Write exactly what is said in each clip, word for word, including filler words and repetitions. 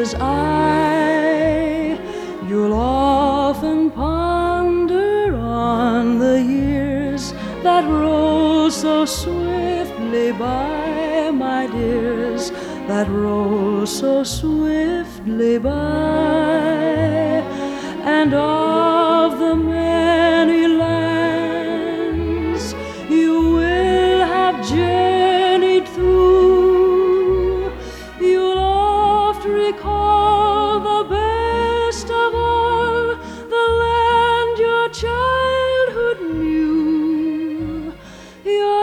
as I. You'll often ponder on the years that roll so swiftly by, my dears, that roll so swiftly by, and of the many lands you will have journeyed through. You'll oft recall the best of all, the land your childhood knew, your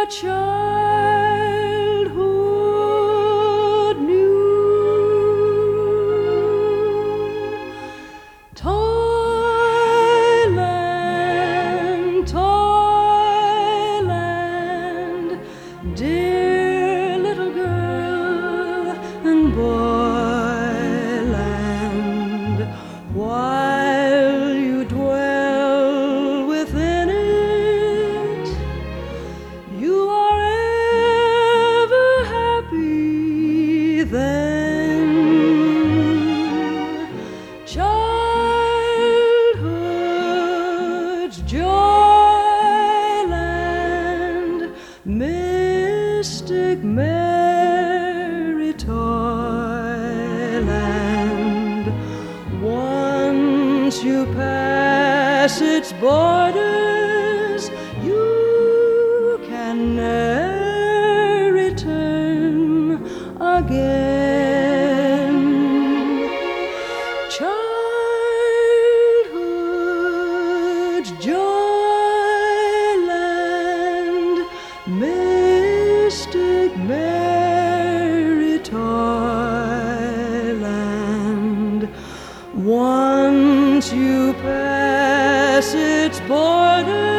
childhood knew. Toyland, Toyland, dear little girl and boyland, while you dwell within it, you are ever happy then. Childhood's joyland, mystic merry toyland. Once you pass its borders, you can ne'er return again. Childhood's joyland, mystic merry toyland. Once you pass its borders,